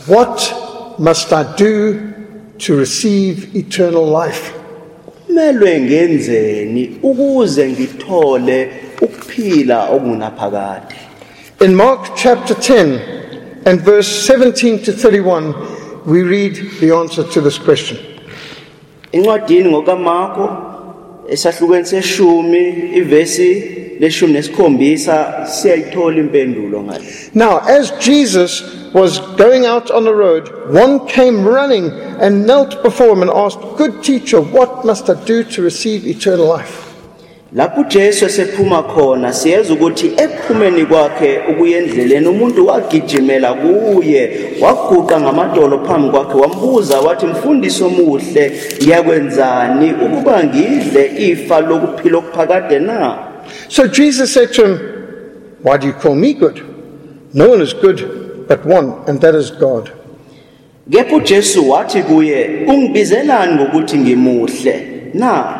What must I do to receive eternal life? Melwe ngenzeni ukuze ngithole ukuphila okunaphakade. In Mark chapter 10 and verse 17 to 31, we read the answer to this question. Incwadini ngokaMarko esahlukweni seshumi ivesi leshumi nesikhombisa siyayithola impendulo ngale. Now, as Jesus was going out on the road, one came running and knelt before him and asked, "Good teacher, what must I do to receive eternal life?" Lapho Jesu esephuma khona siyeza ukuthi ephumeni kwakhe ukuya endleleni umuntu wagijimela kuye waguqa ngamadolo phambi kwakhe wambuza wathi, "Mfundisi omuhle, ngiyakwenzani ukuba ngidle ifa lokuphila okuphakade na?" So Jesus said to him, "Why do you call me good? No one is good but one, and that is God." Kepha uJesu wathi kuye, "Ungibizelani ngokuthi ngimuhle? Na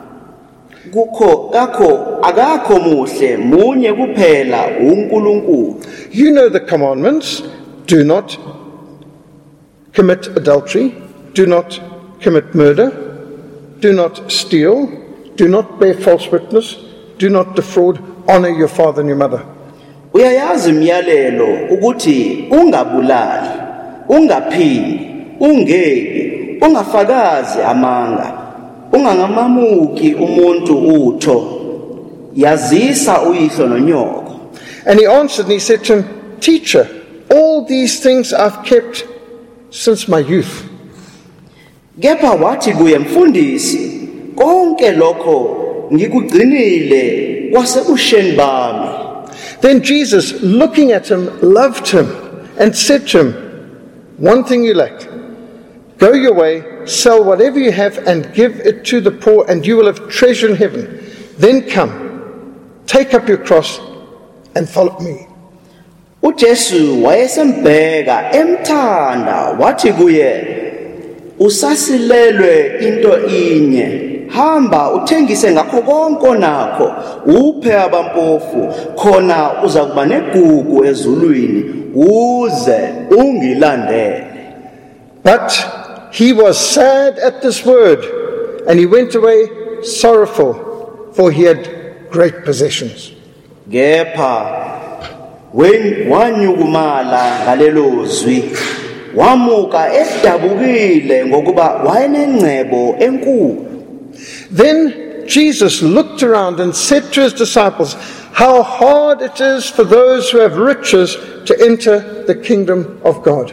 akakho muhle munye kuphela uNkulunkulu." You know the commandments: do not commit adultery, do not commit murder, do not steal, do not bear false witness, do not defraud, honor your father and your mother. Uyayazi imiyalelo ukuthi ungabulali, ungaphili, ungebi, ungafakazi amanga, ungangamamuki umuntu utho, yazisa uyihlo nonyoko. And he answered and he said to him, "Teacher, all these things I've kept since my youth." Kepha wathi kuye, "Mfundisi, konke lokho ngikugcinile kwasebusheni bami." Then Jesus, looking at him, loved him and said to him, "One thing you lack. Go your way, sell whatever you have and give it to the poor, and you will have treasure in heaven. Then come, take up your cross and follow me." uJesu wayesembheka emthanda wathi kuye, "Usasilelwe into inye. Hamba uthengise ngakho konke onakho, uphe abampofu, khona uza kuba negugu ezulwini, uze ungilandele." But he was sad at this word, and he went away sorrowful, for he had great possessions. Kepha wanyukumala ngalelo zwi, wamuka edabukile ngokuba wayenengcebo enkulu. Then Jesus looked around and said to his disciples, "How hard it is for those who have riches to enter the kingdom of God."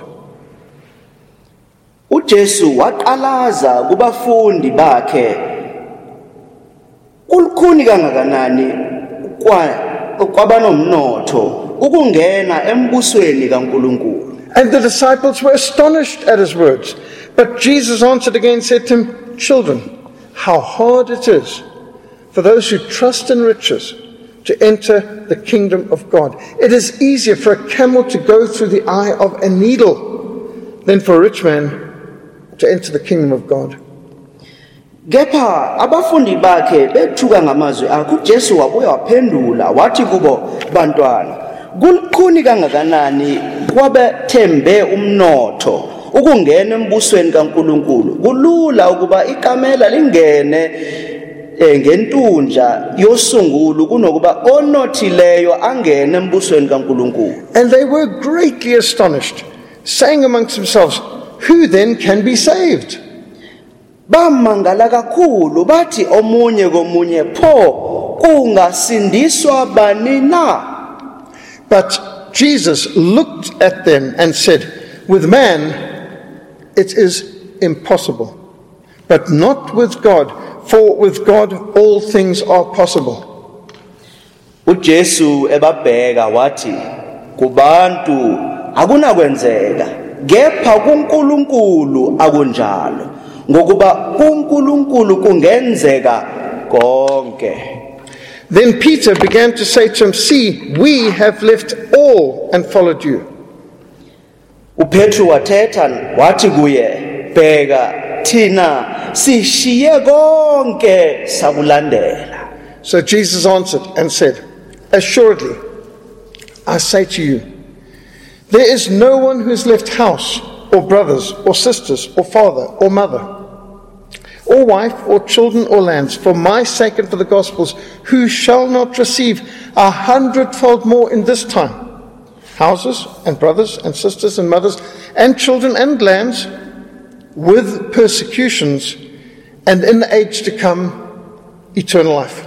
uJesu waqalaza kubafundi bakhe, "Kulukhuni kangakanani kwabanomnotho ukungena embusweni kaNkulunkulu." And the disciples were astonished at his words. But Jesus answered again and said to them, "Children, how hard it is for those who trust in riches to enter the kingdom of God. It is easier for a camel to go through the eye of a needle than for a rich man to enter the kingdom of God." Kepha abafundi bakhe bethuka ngamazwi akhe, uJesu wabuye waphendula wathi kubo, "Bantwana, kulukhuni kangakanani kwabethembe umnotho ukungena embusweni kaNkulunkulu. Kulula ukuba ikamela lingene ngentunja yosungulu kunokuba onothileyo angene embusweni kaNkulunkulu." And they were greatly astonished, saying amongst themselves, "Who then can be saved?" Bamangala kakhulu bathi omunye komunye, "Pho kungasindiswa bani na?" But Jesus looked at them and said, "With man it is impossible, but not with God, for with God all things are possible." uJesu ebabheka wathi, "Kubantu akunakwenzeka, kepha kuNkulunkulu akunjalo, ngokuba kuNkulunkulu kungenzeka konke." Then Peter began to say to him, "See, we have left all and followed you." uPetru wathetha wathi kuye, "Bheka, thina sishiye konke sakulandela." So Jesus answered and said, "Assuredly, I say to you, There is no one who has left house, or brothers, or sisters, or father, or mother, or wife, or children, or lands, for my sake and for the gospel's, who shall not receive 100-fold more in this time, houses, and brothers, and sisters, and mothers, and children, and lands, with persecutions, and in the age to come, eternal life.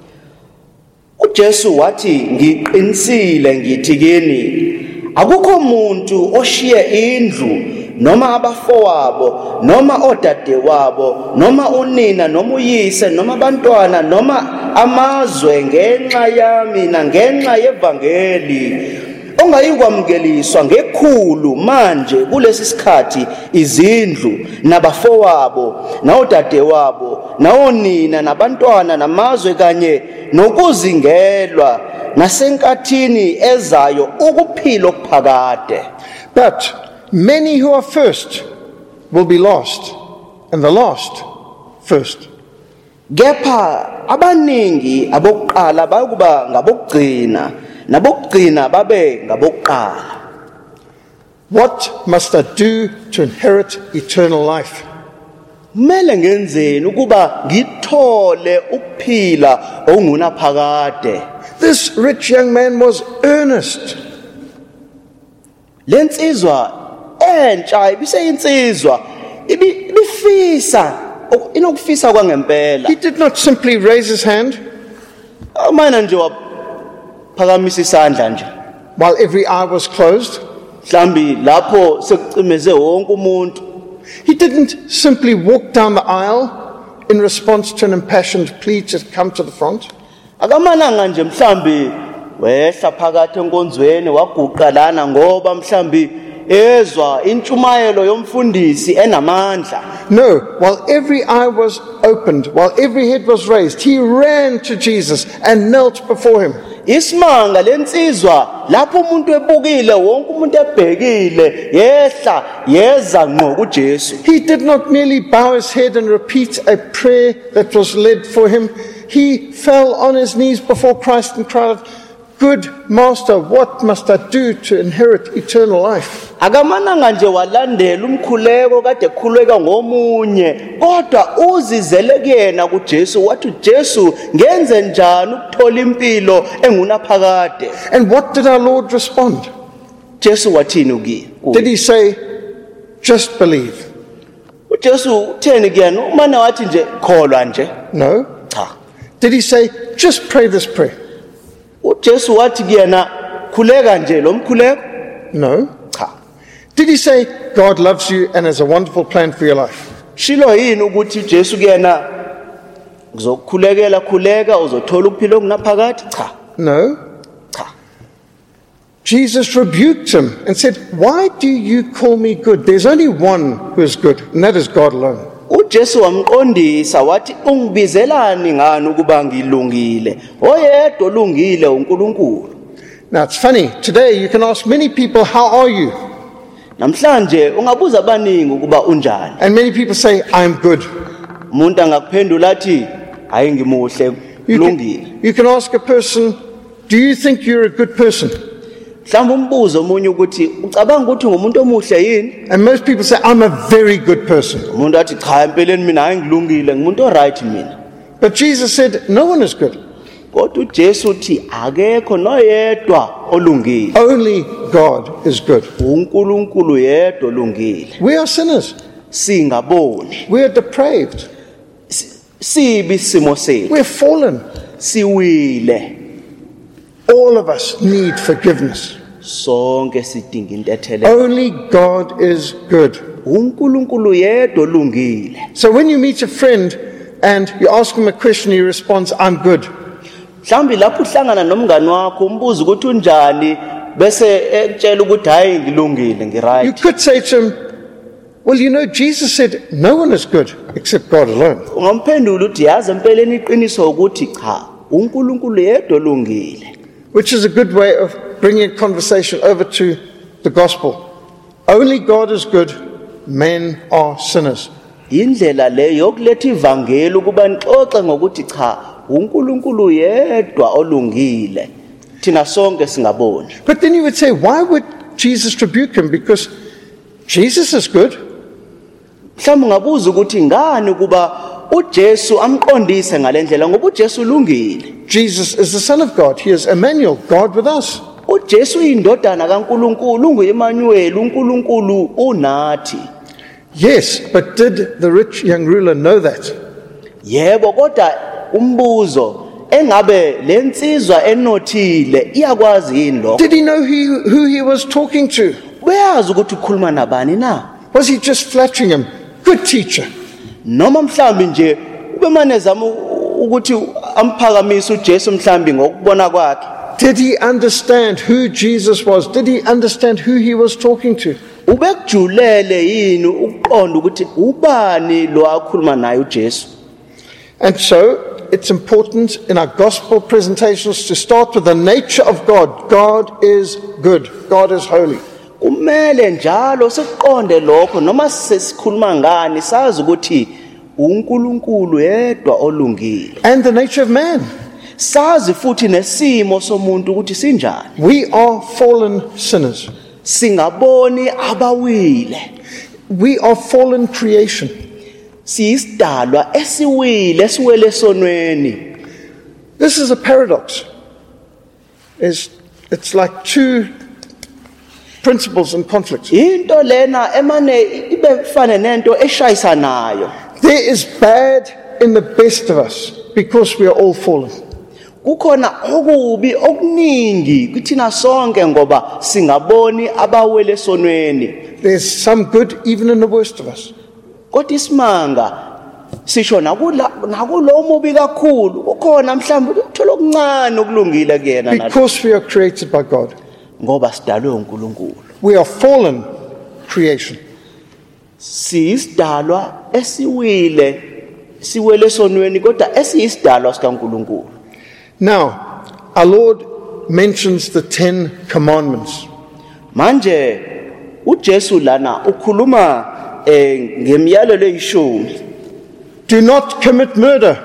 uJesu wathi ngiqinisile ngithi kini akukho umuntu oshiye indlu noma abafowabo noma odadewabo noma unina noma uyise noma abantwana noma amazwe ngenxa yami nangenxa yevangeli ongayikwamukeliswa ngekhulu manje kulesi sikhathi izindlu nabafowabo nawodadewabo nawonina nabantwana namazwe kanye nokuzingelwa nasenkathini ezayo ukuphila okuphakade. But many who are first will be last, and the last first. Kepha abaningi abokuqala bakuba ngabokugcina nabokugcina babe ngabokuqala. What must I do to inherit eternal life? Kumele ngenzeni ukuba ngithole ukuphila okungunaphakade? This rich young man was earnest. Lensizwa entsha ibiseyinsizwa ibifisa inokufisa kwangempela. He did not simply raise his hand Amana nje waphakamisa isandla nje while every eye was closed. mhlambi lapho sekucimeze wonke umuntu. He didn't simply walk down the aisle in response to an impassioned plea to come to the front. Akamananga nje mhlambi wehla phakathi enkonzweni waguqa lana ngoba mhlambi ezwa intshumayelo yomfundisi enamandla. No, while every eye was opened, while every head was raised, he ran to Jesus and knelt before him. Isimanga lensizwa lapho umuntu ebukile wonke umuntu ebhekile yehla yeza ngqo kuJesu. He did not merely bow his head and repeat a prayer that was led for him. He fell on his knees before Christ and cried out, "Good Master, what must I do to inherit eternal life?" Akamananga nje walandela umkhuleko kade ekhuleka ngomunye kodwa uzizele kuyena kuJesu wathi uJesu ngenze njani ukuthola impilo engunaphakade. And what did our Lord respond? Jesu wathini kuye? Did he say, "Just believe"? uJesu utheni kuyena umane wathi nje kholwa nje? No. Cha. Did he say, "Just pray this prayer"? uJesu wathi kuyena khuleka nje lo mkhuleko? No. Cha. Did he say, "God loves you and has a wonderful plan for your life"? Shilo yini ukuthi uJesu kuyena ngizokukhulekela khuleka uzothola ukuphila okunaphakade? Cha. No. Cha. Jesus rebuked him and said, "Why do you call me good? There's only one who is good, and that is God alone." uJesu wamqondisa wathi ungibizelani ngani ukuba ngilungile? Oyedwa olungile uNkulunkulu. Now it's funny, today you can ask many people, "How are you?" Namhlanje ungabuza abaningi ukuba unjani. And many people say, "I'm good." Umuntu angakuphendula athi hayi ngimuhle kulungile. You can ask a person, "Do you think you're a good person?" Mhlawumbe umbuzo omunye ukuthi ucabanga ukuthi ngumuntu omuhle yini? And most people say, "I'm a very good person." Umuntu athi cha empeleni mina hayi ngilungile ngumuntu oright mina. But Jesus said, "No one is good. Kodwa uJesu uthi akekho noyedwa olungile. Only God is good." uNkulunkulu yedwa olungile. We are sinners. Singaboni. We are depraved. Sibi simo sethu. We're fallen. Siwile. All of us need forgiveness. Sonke sidinga intethele. Only God is good. uNkulunkulu yedwa olungile. So when you meet a friend and you ask him a question, he responds, "I'm good." Mhlambi lapho uhlangana nomngane wakho umbuza ukuthi unjani bese ekutshela ukuthi hayi ngilungile You ngiright. could say to him, "Well, you know, Jesus said no one is good except God alone." Ungamphendula uthi yazi empeleni iqiniso ukuthi cha uNkulunkulu yedwa olungile. Which is a good way of bringing a conversation over to the gospel. Only God is good, men are sinners. Indlela le yokuletha ivangeli ukuba nixoxe ngokuthi cha uNkulunkulu yedwa olungile. Thina sonke singaboni. But then you would say, why would Jesus rebuke him? Because Jesus is good. Mhlawumbe ungabuza ukuthi ngani kuba uJesu amqondise ngalendlela ngoba uJesu ulungile. Jesus is the Son of God. He is Emmanuel, God with us. uJesu indodana kaNkuluNkulu unguEmmanuel uNkulunkulu unathi. Yes, but did the rich young ruler know that? Yebo kodwa umbuzo engabe lensizwa enothile iyakwazi yini lokho? Did he know who he was talking to? Uyazi ukuthi ukhuluma nabani na? Was he just flattering him? Good teacher. Noma mhlambi nje ubemanezama ukuthi amphakamise uJesu mhlambi ngokubona kwakhe. Did he understand who Jesus was? Did he understand who he was talking to? Ubekujulele yini ukuqonda ukuthi ubani lo akhuluma naye uJesu? And so it's important in our gospel presentations to start with the nature of God. God is good. God is holy. Kumele njalo siqonde lokho noma sesikhuluma ngani sazi ukuthi uNkulunkulu yedwa olungile. And the nature of man. Sazi futhi nesimo somuntu ukuthi sinjani. We are fallen sinners. Singaboni abawile. We are fallen creation. Siyisidalwa esiwile esiwele sonweni. This is a paradox. It's like two principles in conflict. Into lena emane ibe fane nento eshayisanayo. There is bad in the best of us because we are all fallen. Kukhona okubi okuningi kuthina sonke ngoba singaboni abawele sonweni. There's some good even in the worst of us. Kodwa isimanga sisho nakulo mubi kakhulu ukhona mhlawumbe uthola okuncane okulungile kuyena nathi. Because we are created by God. Ngoba sidalwe uNkulunkulu. We are fallen creation. Siyisidalwa esiwile siwele sonweni kodwa esiyisidalwa sikaNkulunkulu. Now, our Lord mentions the 10 commandments. Manje uJesu lana ukhuluma ngemiyalelo eyishumi. Do not commit murder.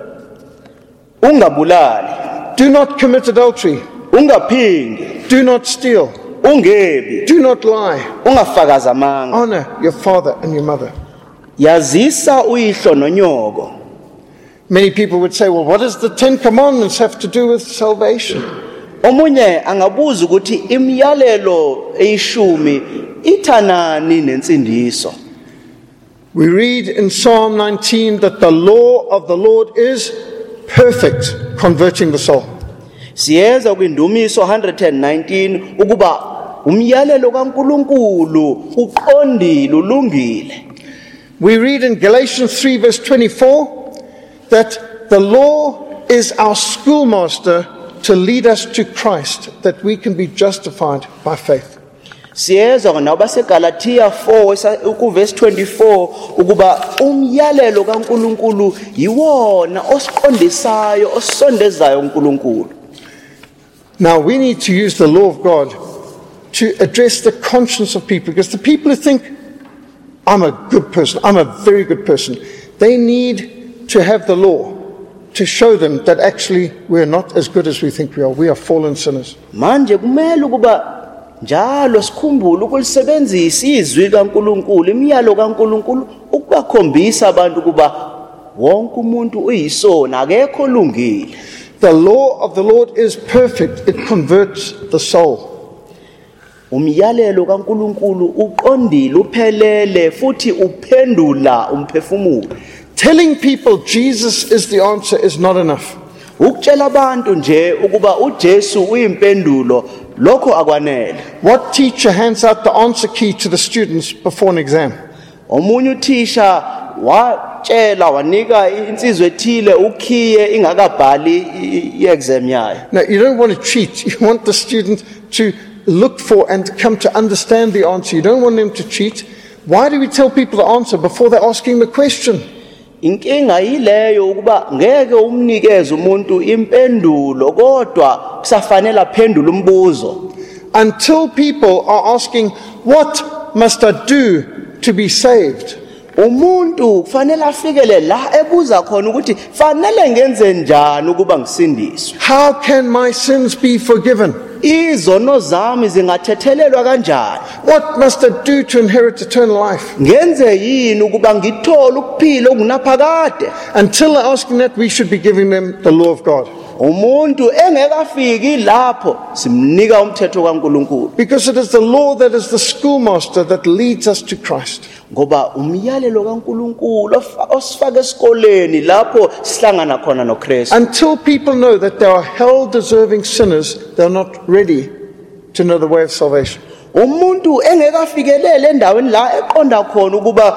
Ungabulali. Do not commit adultery. Ungaphindi. Do not steal. Ungebi. Do not lie. Ungafakaza amanga. Honor your father and your mother. Yazisa uyihlo nonyoko. Many people would say, well, what does the 10 commandments have to do with salvation? Omunye angabuza ukuthi imiyalelo eyishumi ithanani nensindiso. We read in Psalm 19 that the law of the Lord is perfect, converting the soul. Siyeza kwindumiso 119 ukuba umyalelo kaNkuluNkulu uqondile ulungile. We read in Galatians 3 verse 24 that the law is our schoolmaster to lead us to Christ, that we can be justified by faith. Siyeza naba seGalatia 4 kuverse 24 ukuba umyalelo kaNkuluNkulu yiwona osiqondisayo osondezayo uNkulunkulu. Now we need to use the law of God to address the conscience of people, because the people who think, I'm a good person, I'm a very good person, they need to have the law to show them that actually we're not as good as we think we are. We are fallen sinners. Manje kumele ukuba njalo sikhumbule ukulisebenzisa izwi kaNkuluNkulu imiyalo kaNkuluNkulu ukubakhombisa abantu ukuba wonke umuntu uyisona akekho olungile. The law of the Lord is perfect. It converts the soul. Umyalelo kaNkuluNkulu uqondile uphelele futhi uphendula umphefumulo. Telling people Jesus is the answer is not enough. Ukutshela abantu nje ukuba uJesu uyimpendulo lokho akwanele. What teacher hands out the answer key to the students before an exam? Omunye uthisha watshela wanika insizwe ethile ukhiye ingakabhali iexam yayo. Now, you don't want to cheat. You want the student to look for and come to understand the answer. You don't want them to cheat. Why do we tell people the answer before they're asking the question? Inkinga yileyo ukuba ngeke umnikeze umuntu impendulo kodwa kusafanele aphendule umbuzo. Until people are asking, what must I do to be saved? Umuntu kufanele afikele la ebuza khona ukuthi fanele ngenze njani ukuba ngisindiswe. How can my sins be forgiven? izono zami zingathethelelwa kanjani? What must I do to inherit eternal life? Ngenze yini ukuba ngithole ukuphila okunaphakade? Until they're asking that, we should be giving them the law of God. Umuntu engekafiki lapho simnika umthetho kaNkulunkulu. Because it is the law that is the schoolmaster that leads us to Christ. Ngoba umyalelo kaNkulunkulu osifaka esikoleni lapho sihlangana khona noKristu. Until people know that they are hell-deserving sinners, they are not ready to know the way of salvation. Umuntu engekafikelele endaweni la eqonda khona ukuba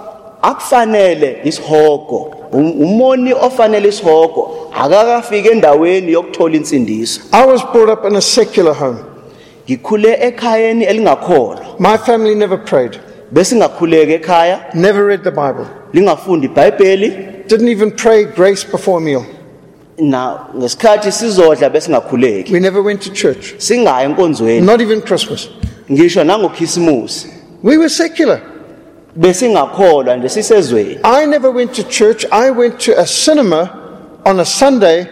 akufanele isihogo, umoni ofanele isihogo, akakafika endaweni yokuthola insindiso. I was brought up in a secular home. Ngikhule ekhayeni elingakholwa. My family never prayed, Bese ngakhuleka ekhaya, never read the Bible, lingafundi iBhayibheli, didn't even pray grace before a meal. na ngesikhathi sizodla bese ngakhuleki. We never went to church, Singayi enkonzweni, not even Christmas. ngisho nangoKhisimusi. We were secular. Bese ngakholwa nje sisezweni. I never went to church. I went to a cinema on a Sunday,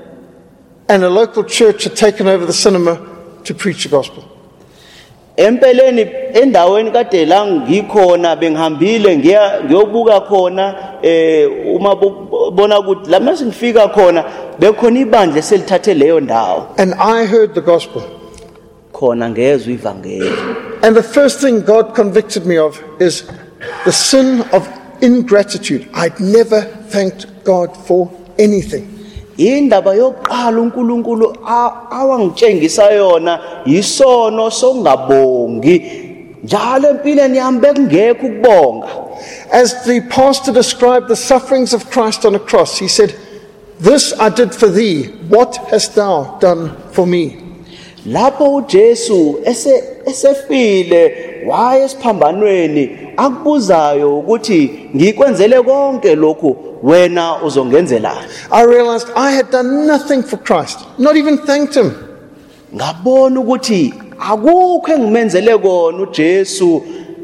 and a local church had taken over the cinema to preach the gospel. Empeleni endaweni kade la ngikhona bengihambile ngiyobuka khona uma bona ukuthi la mase ngifika khona bekhona ibandla selithathe leyo ndawo. And I heard the gospel. Khona ngezwe ivangeli. And the first thing God convicted me of is the sin of ingratitude. I'd never thanked God for anything. Indaba yokuqala uNkulunkulu awangitshengisa yona yisono songabongi. Njalo empilweni yami bekungekho ukubonga. As the pastor described the sufferings of Christ on a cross, he said, "This I did for thee. What hast thou done for me?" Lapho uJesu esefile waye esiphambanweni akubuzayo ukuthi ngikwenzele konke lokhu wena uzongenzelani. I realized I had done nothing for Christ, not even thanked him. Ngabona ukuthi akukho engimenzele kona uJesu.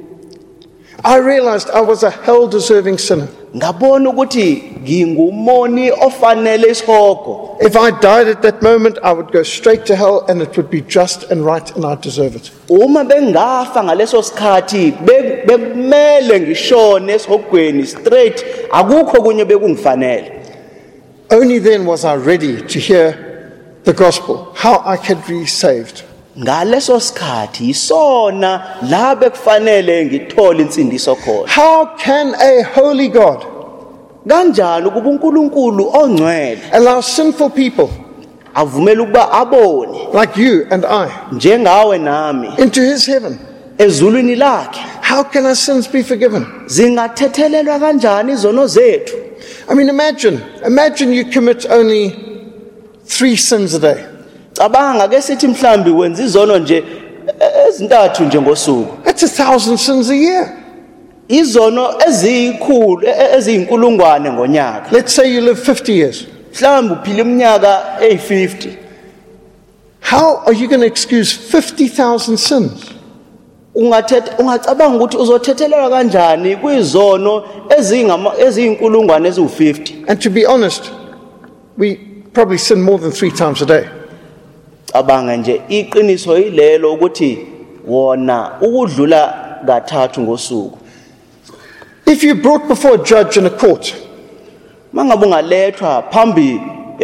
I realized I was a hell-deserving sinner. Ngabona ukuthi ngingumoni ofanele isihogo. If I died at that moment, I would go straight to hell, and it would be just and right, and I'd deserve it. Uma bengafa ngaleso sikhathi bekumele ngishone esihogweni straight, akukho kunye bekungifanele. Only then was I ready to hear the gospel, how I could be saved. Ngaleso sikhathi isona la bekufanele ngithole insindiso khona. How can a holy God Kanjani ukuba uNkulunkulu ongcwele allow sinful people avumela ukuba abone like you and I njengawe nami into his heaven? ezulwini lakhe? How can our sins be forgiven? Zingathethelelwa kanjani izono zethu? I mean, imagine you commit only 3 sins a day. Cabanga ke sithi mhlambi wenza izono nje ezintathu nje ngosuku. That's 1,000 sins a year. Izono ezikhulu eziyinkulungwane ngonyaka. Let's say you live 50 years. Mhlambi uphila iminyaka eyi50. How are you going to excuse 50,000 sins? Ungacabanga ukuthi uzothethelelwa kanjani kwizono eziyinkulungwane eziwu50. And to be honest, we probably sin more than 3 times a day. Cabanga nje iqiniso yilelo ukuthi wona ukudlula kathathu ngosuku. If you're brought before a judge in a court, Mangabe ungalethwa phambi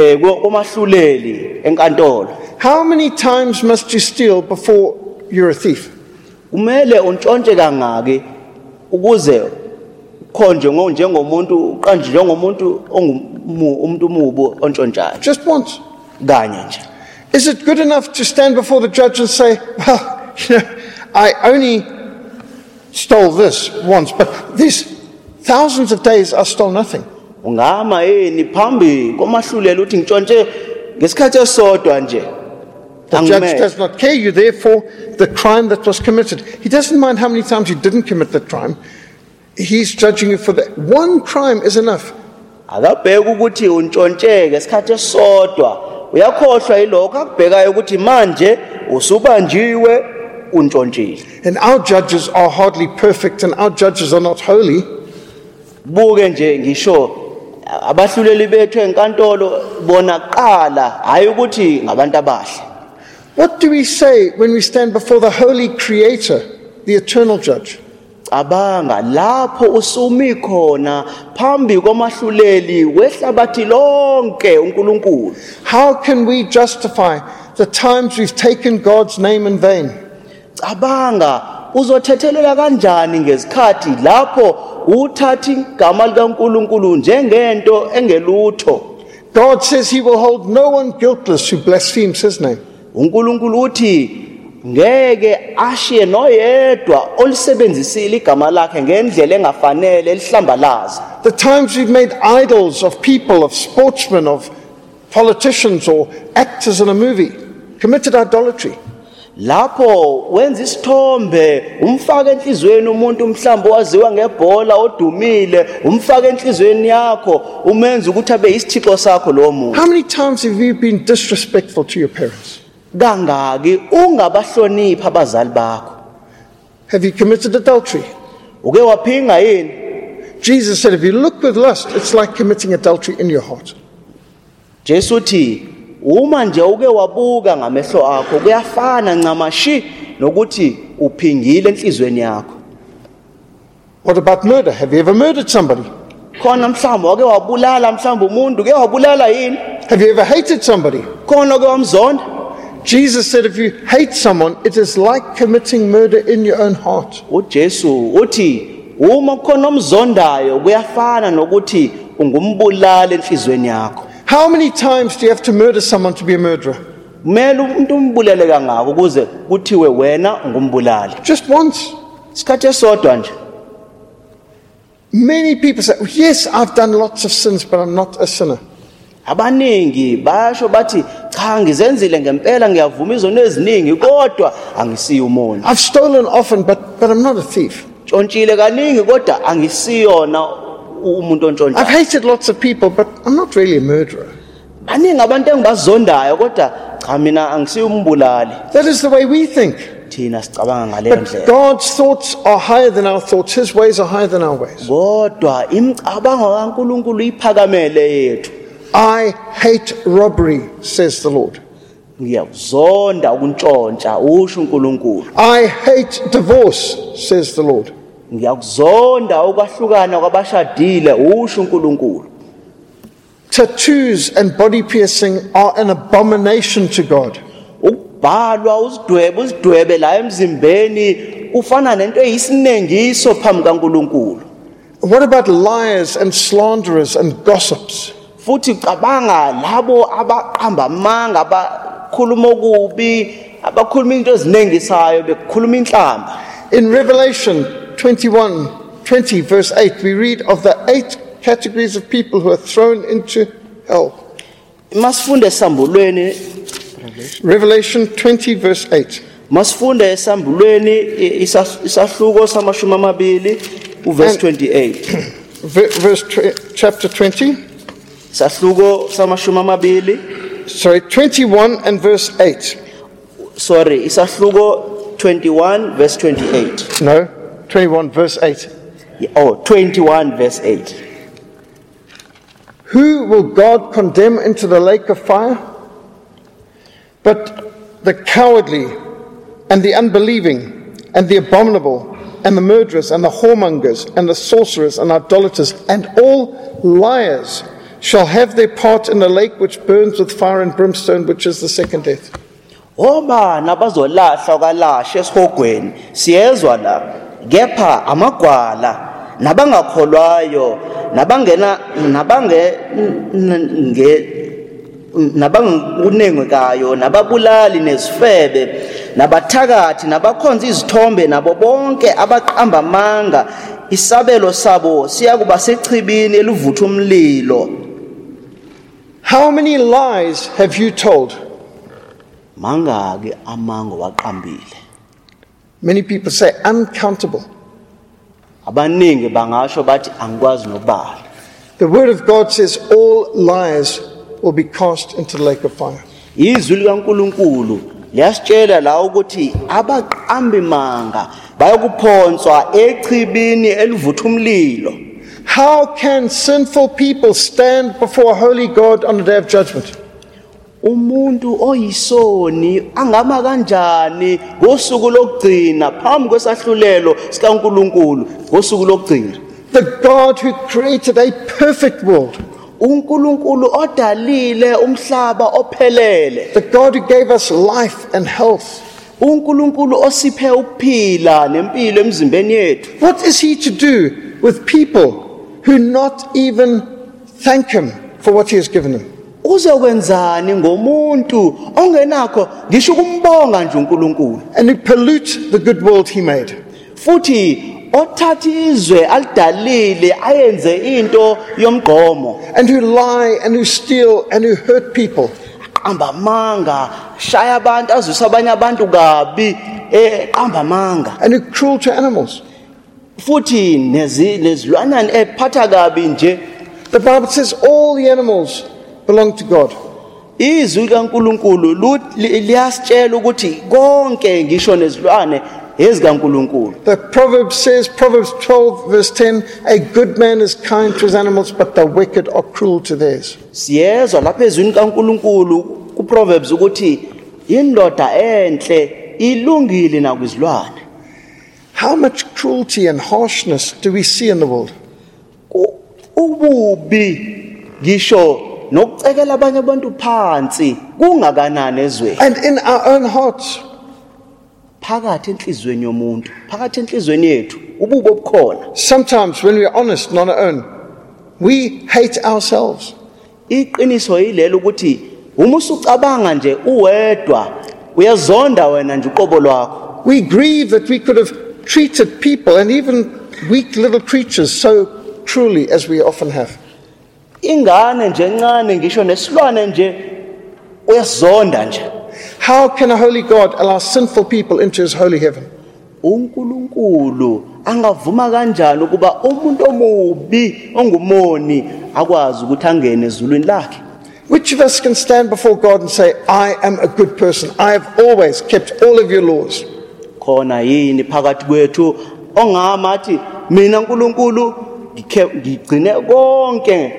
komahluleli enkantolo, how many times must you steal before you're a thief? kumele untshontshe kangaki ukuze khonje njengomuntu uqanje njengomuntu umuntu umubo ontshontshayo? Just once. Kanye nje. Is it good enough to stand before the judge and say, well, I only stole this once, but these thousands of days I stole nothing? Ungama yini phambi komahluleli uthi ngitshontshe ngesikhathi esodwa nje? The judge does not care. You therefore the crime that was committed. He doesn't mind how many times you didn't commit that crime. He's judging you for that. One crime is enough. Akabheka ukuthi untshontshe ngesikhathi esodwa. Uyakhohlwa ilokho akubhekayo ukuthi manje usubanjiwe untshontshiwe. And our judges are hardly perfect, and our judges are not holy. Buke nje ngisho abahluleli bethu enkantolo bona qala hayi ukuthi ngabantu abahle. What do we say when we stand before the holy Creator, the eternal judge? Cabanga lapho usumi khona phambi komahluleli wehlabathi lonke uNkulunkulu. How can we justify the times we've taken God's name in vain? Cabanga uzothethelela kanjani ngezikhathi lapho uthathi igama likaNkulunkulu njengento engelutho. God says he will hold no one guiltless who blasphemes his name. uNkulunkulu uthi ngeke ashiye noyedwa olisebenzisile igama lakhe ngendlela engafanele elihlambalaza. The times we've made idols of people, of sportsmen, of politicians or actors in a movie, committed idolatry. Lapho wenza isithombe umfaka enhlizweni umuntu mhlawumbe waziwa ngebhola odumile umfaka enhlizweni yakho umenza ukuthi abe isithixo sakho lo muntu. How many times have you been disrespectful to your parents? Kangaki ungabahlonipha abazali bakho? Have you committed adultery? Uke waphinga yini? Jesus said, if you look with lust, it's like committing adultery in your heart. Jesu uthi uma nje uke wabuka ngamehlo akho kuyafana ncamashi nokuthi uphingile enhlizweni yakho. What about murder? Have you ever murdered somebody? Khona mhlawumbe wake wabulala mhlawumbe umuntu uke wabulala yini? Have you ever hated somebody? Khona uke wamzonda? Jesus said, if you hate someone, it is like committing murder in your own heart. uJesu uthi uma khona omzondayo kuyafana nokuthi ungumbulala enhlizweni yakho. How many times do you have to murder someone to be a murderer? Kumele umuntu umbulele kangako ukuze kuthiwe wena ungumbulali? Just once. Isikhathi esodwa nje. Many people say, yes, I've done lots of sins, but I'm not a sinner. Abaningi basho bathi cha ngizenzile ngempela ngiyavuma izono eziningi kodwa angisiyo umuntu. I've stolen often, but I'm not a thief. Ntshontsile kaningi kodwa angisiyona umuntu I've ontshontshayo. hated lots of people, but I'm not really a murderer. Baningi abantu engibazondayo kodwa cha mina angisiyo umbulali. That is the way we think. Thina sicabanga ngaleyo But ndlela. God's thoughts are higher than our thoughts. His ways are higher than our ways. Kodwa imicabango kaNkulunkulu iphakamele yethu. I hate robbery, says the Lord. Ngiyazonda ukuntshontsha usho uNkulunkulu. I hate divorce, says the Lord. Ngiyakuzonda ukwahlukana kwabashadile usho uNkulunkulu. Tattoos and body piercing are an abomination to God. Ukubhalwa uzidwebe la emzimbeni ufana nento eyisinengiso phambi kaNkulunkulu. What about liars and slanderers and gossips? Futhi cabanga labo abaqamba amanga abakhuluma okubi abakhuluma into ezinengisayo bekukhuluma inhlamba. In Revelation 21:20 verse 8, we read of the 8 categories of people who are thrown into hell. Masifunde esambulweni Revelation 20 verse 8. Masifunde esambulweni isahluko samashumi amabili uverse 28. Chapter 20. Isahluko samashumi amabili. Sorry, 21 and verse 8. Sorry, isahluko 21 verse 28. No, 21 verse 8. Oh, 21 verse 8. Who will God condemn into the lake of fire? But the cowardly and the unbelieving and the abominable and the murderers and the whoremongers and the sorcerers and idolaters and all liars shall have their part in the lake which burns with fire and brimstone, which is the second death. Obani abazolahla okalasha esihogweni siyezwa la kepha amagwala nabangakholwayo nabangunengekayo nababulali nezifebe nabathakathi nabakhonza izithombe nabo bonke abaqamba amanga isabelo sabo siyakuba sechibini elivutha umlilo. How many lies have you told? Mangake amango waqambile. Many people say uncountable. Abaningi bangasho bathi angikwazi nokubala. The word of God says all liars will be cast into the lake of fire. Izwi likaNkulunkulu liyasitshela la ukuthi abaqambi manga bayokuphonswa echibini elivutha umlilo. How can sinful people stand before a holy God on the day of judgment? umuntu oyisoni angama kanjani ngosuku lokugcina phambi kwesahlulelo sikaNkulunkulu ngosuku lokugcina. The God who created a perfect world, uNkulunkulu odalile umhlaba ophelele, the God who gave us life and health. uNkulunkulu osiphe ukuphila nempilo emzimbeni yethu. What is he to do with people who not even thank him for what he has given them? Uzokwenzani ngomuntu ongenakho ngisho ukumbonga nje uNkulunkulu, And who pollute the good world he made? futhi othatha izwe alidalile ayenze into yomgqomo, And who lie and who steal and who hurt people? qamba amanga, shaya abantu, azwisa abanye abantu kabi, qamba amanga, And who cruel to animals? futhi nezilwanyana ephatha kabi nje. The Bible says all the animals belong to God. Izwi likaNkulunkulu liyasitshela ukuthi konke ngisho nezilwane ezikaNkulunkulu. The Proverbs says, Proverbs 12 verse 10, a good man is kind to his animals, but the wicked are cruel to theirs. Siyezwa lapha ezwini kaNkulunkulu kuProverbs ukuthi indoda enhle ilungile nakwizilwane. How much cruelty and harshness do we see in the world? Ububi ngisho nokucekela abanye abantu phansi kungakanani ezweni. And in our own hearts, Phakathi enhlizweni yomuntu, phakathi enhlizweni yethu ububo obukhona. sometimes when we are honest and on our own, we hate ourselves. Iqiniso yilelo ukuthi uma usucabanga nje uwedwa uyazonda wena nje uqobo lwakho. We grieve that we could have treated people and even weak little creatures so cruelly as we often have. Ingane nje encane ngisho nesilwane nje uyazonda nje. How can a holy God allow sinful people into his holy heaven? uNkulunkulu angavuma kanjani ukuba umuntu omubi ongumoni akwazi ukuthi angene ezulwini lakhe? Which of us can stand before God and say, I am a good person. I have always kept all of your laws. Khona yini phakathi kwethu ongamathi mina uNkulunkulu ngigcine konke,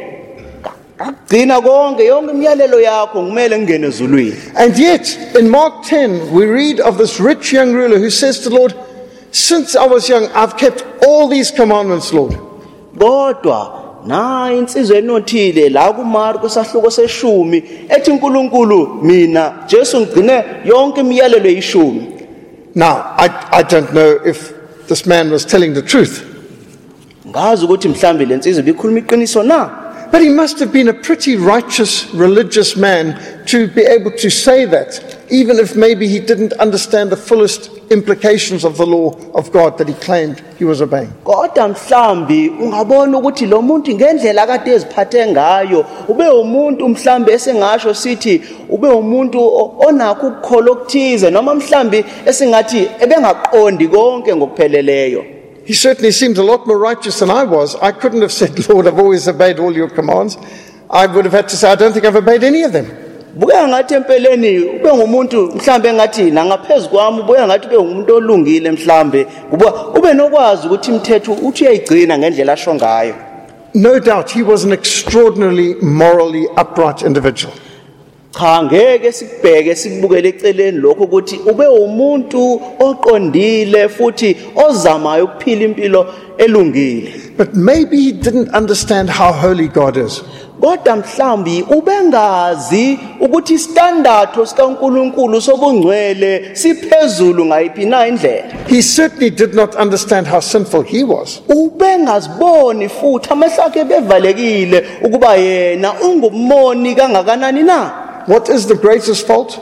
agcina konke, yonke imiyalelo yakho ngimele ngene ezulwini? And yet, in Mark 10, we read of this rich young ruler who says to the Lord, since I was young, I've kept all these commandments, Lord. Kodwa na insizwe enothile la kuMarko sahluko se10 ethi uNkulunkulu mina Jesu ngigcine yonke imiyalelo ye10. Now, I don't know if this man was telling the truth, Ngazi ukuthi mhlambi lensizwe bikhuluma iqiniso na, but he must have been a pretty righteous, religious man to be able to say that, even if maybe he didn't understand the fullest implications of the law of God that he claimed he was obeying. kodwa mhlambi ungabona ukuthi lo muntu ngendlela kade eziphathe ngayo ube umuntu mhlambi esengasho sithi ube umuntu onakho ukukhola okuthize, noma mhlambi esingathi ebengaqondi konke ngokupheleleyo. He certainly seemed a lot more righteous than I was. I couldn't have said, Lord, I've always obeyed all your commands. I would have had to say, I don't think I've obeyed any of them. Buya ngathi empeleni ube ngumuntu mhlambe ngathi nangaphezulu kwami buya ngathi ube ngumuntu olungile mhlambe ube nokwazi ukuthi imithetho uthi uyayigcina ngendlela asho ngayo. No doubt he was an extraordinarily morally upright individual. Cha ngeke sikubheke sikubukele eceleni lokho ukuthi ube umuntu oqondile futhi ozamayo ukuphila impilo elungile. But maybe he didn't understand how holy God is. Kodwa mhlambi ubengazi ukuthi istandardo sikaNkulunkulu sobungcwele siphezulu ngayiphi na indlela. He certainly did not understand how sinful he was. Ubengaziboni futhi amehlo akhe bevalekile ukuba yena ungumoni kangakanani na. What is the greatest fault?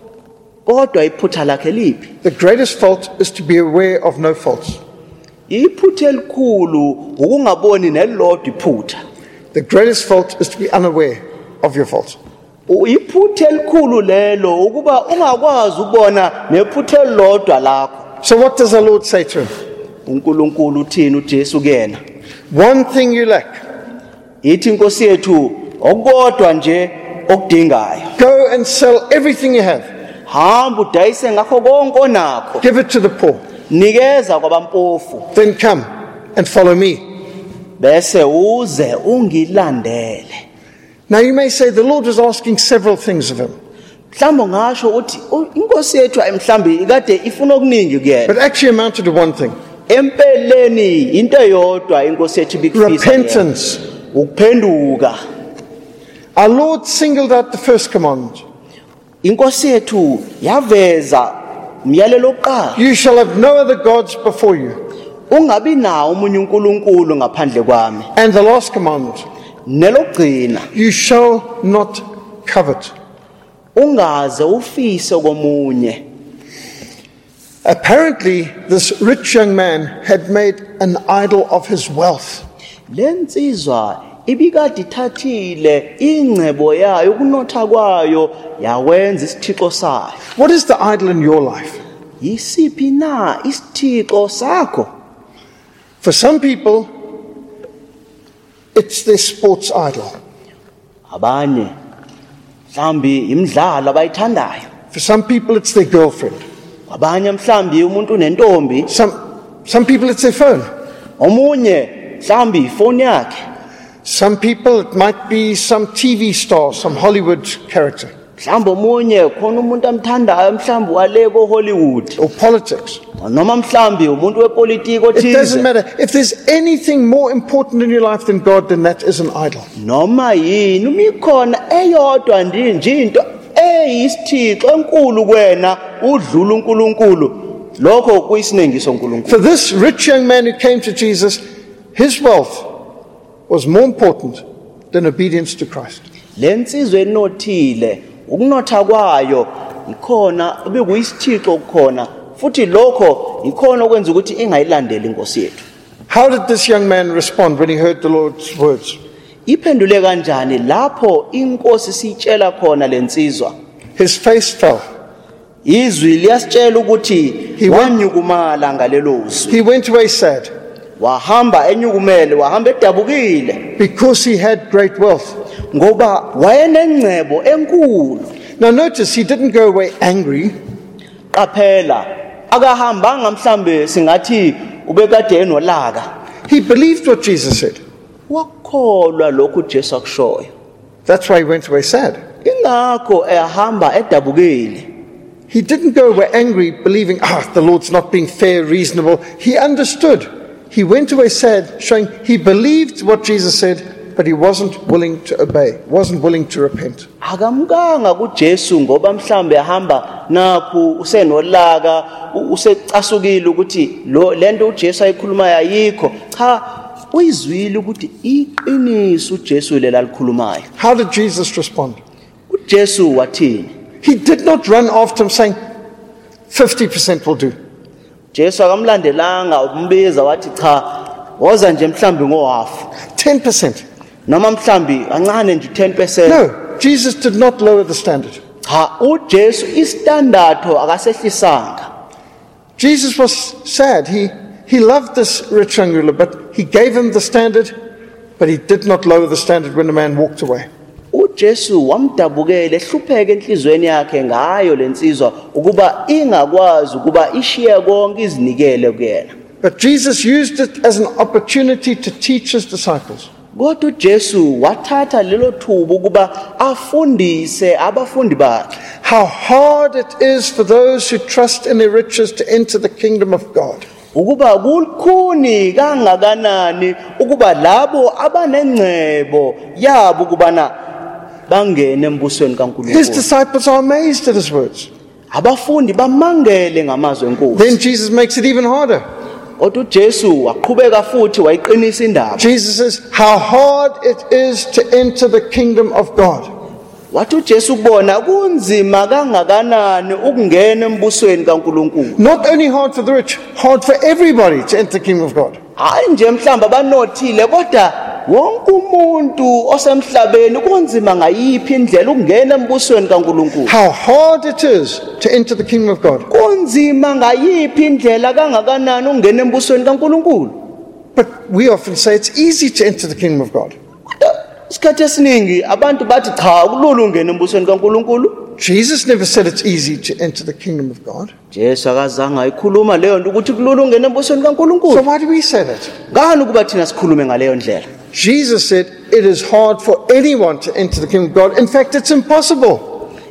Kodwa iphutha lakhe liphi? The greatest fault is to be aware of no faults. Iphutha elikhulu ukungaboni nelodwa iphutha. The greatest fault is to be unaware of your faults. Iphutha elikhulu lelo ukuba ungakwazi ukubona nephutha elilodwa lakho. So what does the Lord say to him? uNkulunkulu uthini uJesu kuyena? One thing you lack. Ithi inkosi yethu okukodwa nje okudingayo. Go and sell everything you have. Hamba udayise ngakho konke onakho. Give it to the poor. Nikeza kwabampofu. Then come and follow me. Bese uze ungilandele. Now you may say the Lord was asking several things of him. mhlawumbe ngasho uthi inkosi yethu mhlawumbe ikade ifuna okuningi kuyena but actually amounted to one thing: empeleni into eyodwa inkosi yethu ibikufisa repentance. ukuphenduka. Our Lord singled out the first commandment: Inkosi yethu yaveza umyalelo oqala, you shall have no other gods before you. ungabi nawo umunye uNkulunkulu ngaphandle kwami. And the last commandment: Nelogcina, you shall not covet. ungaze ufise komunye. Apparently, this rich young man had made an idol of his wealth. Lensizwa ibikade ithathile ingcebo yayo ukunotha kwayo yawenza isithixo sayo. What is the idol in your life? Yisiphi na isithixo sakho? For some people, it's their sports idol. Abanye mhlambi imidlalo abayithandayo. For some people, it's their girlfriend. Abanye mhlambi umuntu nentombi, Some people, it's their phone. omunye mhlambi ifoni yakhe. Some people, it might be some TV star, some Hollywood character, Mhlambi omunye khona umuntu amthandayo mhlambi wale ko Hollywood. or politics. Noma mhlambi umuntu wepolitiki It doesn't othize. matter. If there's anything more important in your life than God, then that is an idol. Noma yini umikhona eyodwa nje into eyisithixo enkulu kuwena udlula uNkulunkulu, lokho kuyisinengiso uNkulunkulu. For this rich young man who came to Jesus, his wealth was more important than obedience to Christ. Lensizwe enothile ukunotha kwayo ikhona bekuyisithixo kukhona, futhi lokho ikhona okwenza ukuthi ingayilandeli inkosi yethu. How did this young man respond when he heard the Lord's words? Iphendule kanjani lapho inkosi sitshela khona lensizwa? His face fell. Izwi liyasitshela ukuthi He went- wanyukumala ngalelo zwi. He went away sad Wahamba enyukumele, wahamba edabukile because he had great wealth. ngoba wayenengcebo enkulu. Now notice, he didn't go away angry. Qaphela, akahambanga mhlambe singathi ubekade enolaka. He believed what Jesus said. Wakholwa lokhu Jesu akushoyo. That's why he went away sad. Ingakho ehamba edabukile. He didn't go away angry, believing, the Lord's not being fair, reasonable. He understood. He went away sad, showing he believed what Jesus said, but he wasn't willing to obey, wasn't willing to repent. Akamkanga kuJesu ngoba mhlambe ehamba nakho usenolaka, usecasukile ukuthi lento uJesu ayikhulumayo ayikho. Cha, uyizwile ukuthi iqiniso uJesu lela likhulumayo. How did Jesus respond? uJesu wathini? He did not run after him saying, 50% will do. Jesu akamlandelanga umbiza wathi cha, woza nje mhlambi ngohafu 10%. noma mhlambi kancane nje 10%. No, Jesus did not lower the standard. Cha, uJesu istandardo akasehlisanga. Jesus was sad. He loved this rich young ruler, but he gave him the standard, but he did not lower the standard when the man walked away. uJesu wamdabukela ehlupheke enhlizweni yakhe ngayo lensizwa ukuba ingakwazi ukuba ishiye konke izinikele kuyena. But Jesus used it as an opportunity to teach his disciples. Kodwa uJesu wathatha lelo thuba ukuba afundise abafundi bakhe How hard it is for those who trust in their riches to enter the kingdom of God. ukuba kulikhuni kangakanani ukuba labo abanengcebo yabo ukubana bangene embusweni His kaNkulunkulu. disciples are amazed at his words. Abafundi bamangele ngamazwi enkosi. Then Jesus makes it even harder. Kodwa uJesu waqhubeka futhi wayiqinisa indaba. Jesus says, how hard it is to enter the kingdom of God. Wathi uJesu kubona kunzima kangakanani ukungena embusweni kaNkulunkulu. Not only hard for the rich, hard for everybody to enter the kingdom of God. Hayi nje mhlamba banothile kodwa wonke umuntu osemhlabeni kunzima ngayiphi indlela ukungena embusweni kaNkulunkulu. How hard it is to enter the kingdom of God. Kunzima ngayiphi indlela kangakanani ukungena embusweni kaNkulunkulu. But we often say it's easy to enter the kingdom of God. Isikhathi esiningi abantu bathi cha kulula ukungena embusweni kaNkulunkulu. Jesus never said it's easy to enter the kingdom of God. Jesu akazange ayikhuluma leyo nto ukuthi kulula ukungena embusweni So kaNkulunkulu. why do we say that? Ngani ukuba thina sikhulume ngaleyo ndlela? Jesus said it is hard for anyone to enter the kingdom of God. In fact, it's impossible.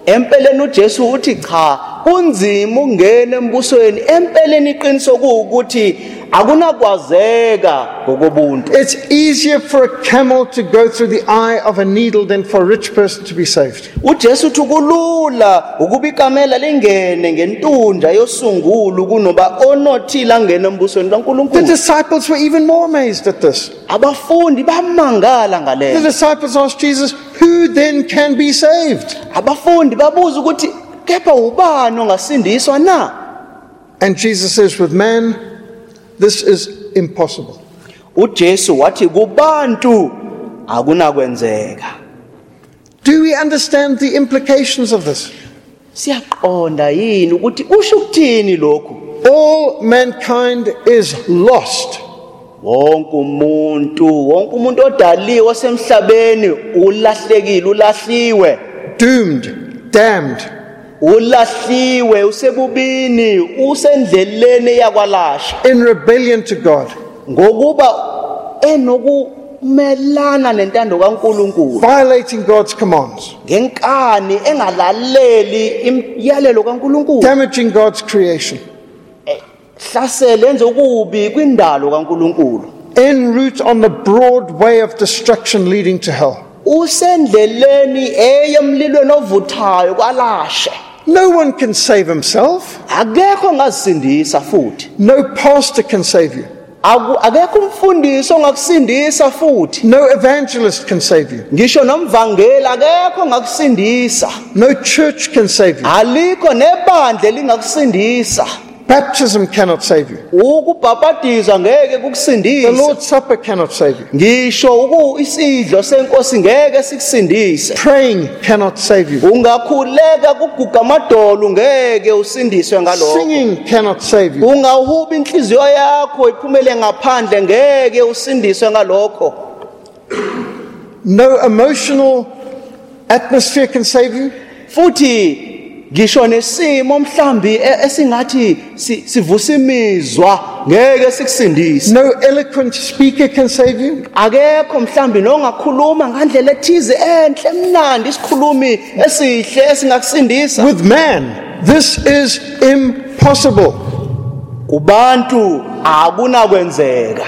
empeleni uJesu uthi cha kunzima ungena embusweni empeleni iqiniso ukuthi akunakwazeka ngokobuntu. It's easier for a camel to go through the eye of a needle than for a rich person to be saved. uJesu uthi kulula ukuba ikamela lingene ngentunja yosungulu kunoba onothile angene embusweni The kaNkulunkulu. disciples were even more amazed at this. Abafundi bamangala The ngale. disciples asked Jesus, who then can be saved? Abafundi babuza ukuthi kepha ubani ongasindiswa na? And Jesus says, with man, this is impossible. uJesu wathi kubantu akunakwenzeka. Do we understand the implications of this? Siyaqonda yini ukuthi usho ukuthini lokhu? All mankind is lost. Wonke umuntu odaliwe osemhlabeni ulahlekile, ulahliwe, Doomed, damned. ulahliwe, usebubini, usendleleni yakwalasha In rebellion to God. ngokuba enokumelana nentando kaNkulunkulu, Violating God's commands. ngenkani engalaleli imiyalelo kaNkulunkulu, Damaging God's creation. hlasele enze ukubi kwindalo kaNkulunkulu, En route on the broad way of destruction leading to hell. usendleleni eyemlilweni ovuthayo kwalashe. No one can save himself. Akekho ongazisindisa futhi. No pastor can save you. Akekho umfundisi ongakusindisa futhi. No evangelist can save you. Ngisho nomvangeli akekho ongakusindisa. No church can save you. Alikho nebandla elingakusindisa. Baptism cannot save you. Ukubhabhadizwa ngeke The kukusindise. Lord's Supper cannot save you. Ngisho isidlo senkosi ngeke sikusindise. Praying cannot save you. Ungakhuleka kuguga amadolo ngeke usindiswe ngalokho. Singing cannot save you. Ungahuba inhliziyo yakho iphumele ngaphandle ngeke usindiswe ngalokho. No emotional atmosphere can save you. Futhi ngisho nesimo mhlambi esingathi sivusa imizwa ngeke sikusindise. No eloquent speaker can save you. Akekho mhlambi nongakhuluma ngandlela ethize enhle emnandi isikhulumi esihle esingakusindisa. With man, this is impossible. Kubantu akunakwenzeka,